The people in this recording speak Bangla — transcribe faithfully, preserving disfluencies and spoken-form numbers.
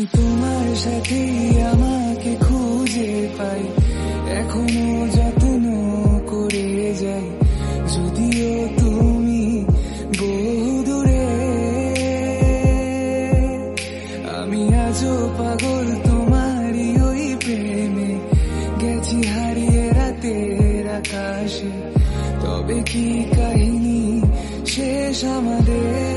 তোমার সাথে আমাকে খুঁজে পাই, এখনো যত্ন করে যাই, যদিও তুমি বহু দূরে। আমি আজও পাগল তোমারই ওই প্রেমে, গেছি হারিয়ে রাতের আকাশে। তবে কি কাহিনী শেষ আমাদের?